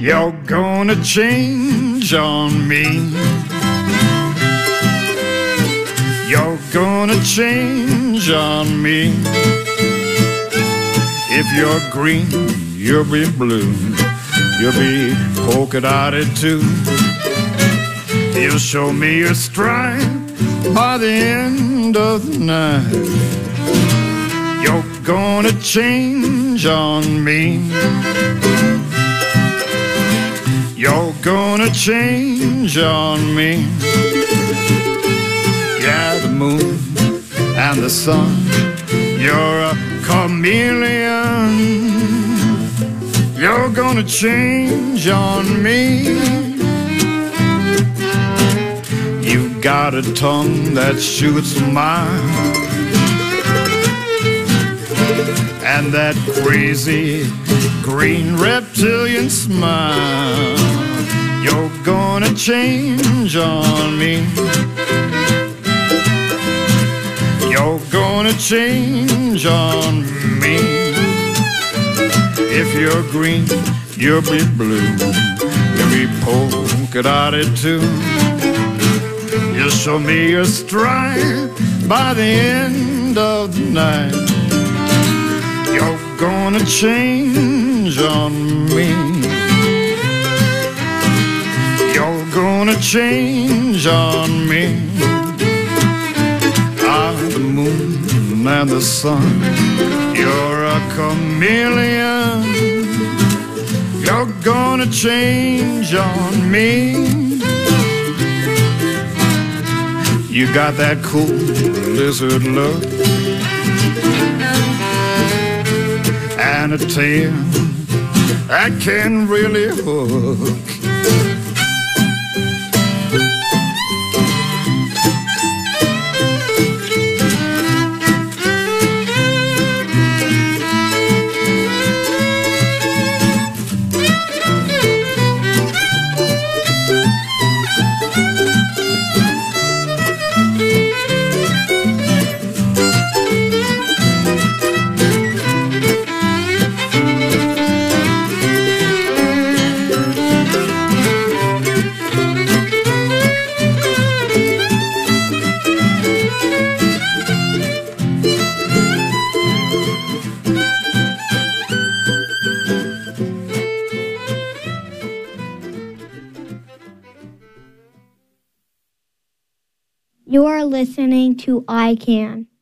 You're gonna change on me. You're gonna change on me. If you're green, you'll be blue. You'll be polka dotted too. You'll show me your stripe by the end of the night. You're gonna change on me. You're gonna change on me. Yeah, the moon and the sun, you're a chameleon. You're gonna change on me. You've got a tongue that shoots a mile, and that crazy green reptilian smile. You're gonna change on me. You're gonna change on me. If you're green, you'll be blue. You'll be polka dotted too. You'll show me your stripe by the end of the night. You're gonna change on me. You're gonna change on me. Ah, the moon and the sun, you're a chameleon. You're gonna change on me. You got that cool lizard look and a tail that can really hook. You are listening to I Can.